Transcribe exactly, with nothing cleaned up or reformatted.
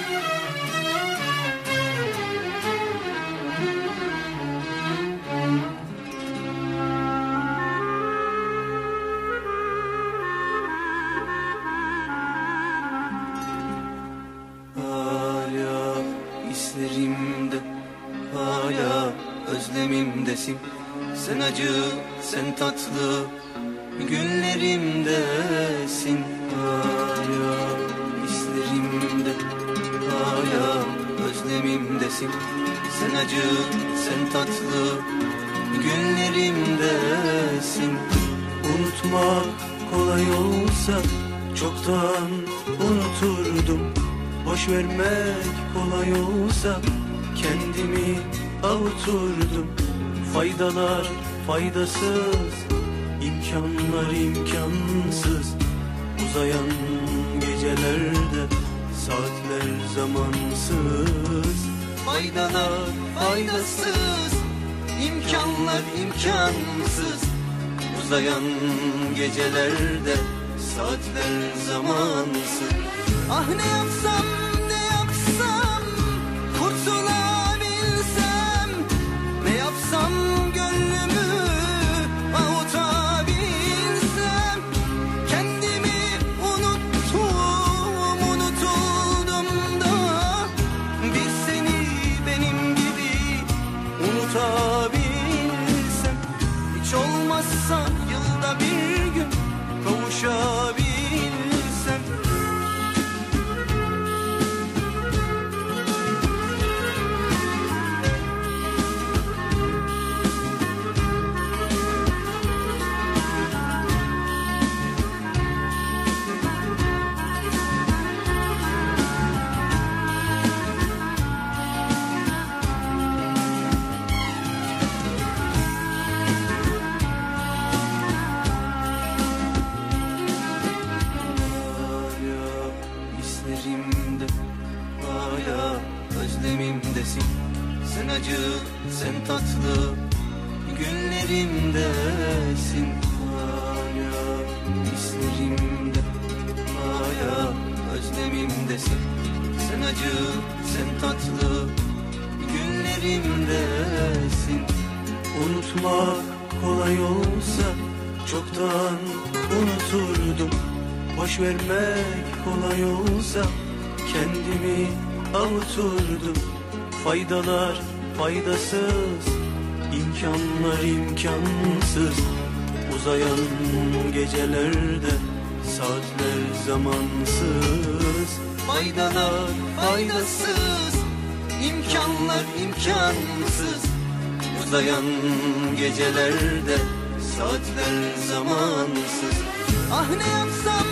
Hislerimde hala özlemimdesin. Sen acı, sen tatlı günlerimdesin. Hala hislerimde hala özlemimdesin. Sen acı, sen tatlı günlerimdesin. Unutmak kolay olsa çoktan unuturdum. Boş vermek kolay olsa kendimi avuturdum. Faydalar faydasız, imkanlar imkansız. Uzayan gecelerde saatler zamansız. Faydalar faydasız, imkanlar imkansız. Uzayan gecelerde saatler zamansız. Ah ne yapsam ne yapsam kurtulabilsem, ne yapsam gönlümü avutabilsem. Kendimi unuttum, unutuldum da bir seni benim gibi unutabilsem. Hiç olmazsa yılda bir gün kavuşabilsem. Hala özlemimdesin. Sen acı, sen tatlı günlerimdesin. Hala hislerimde hala özlemimdesin. Sen acı, sen tatlı günlerimdesin. Unutmak kolay olsa çoktan unuturdum. Boş vermek kolay olsa kendimi avuturdum. Faydalar faydasız, imkanlar imkansız. Uzayan gecelerde saatler zamansız. Faydalar faydasız, imkanlar imkansız. Uzayan gecelerde saatler zamansız. Ah ne yapsam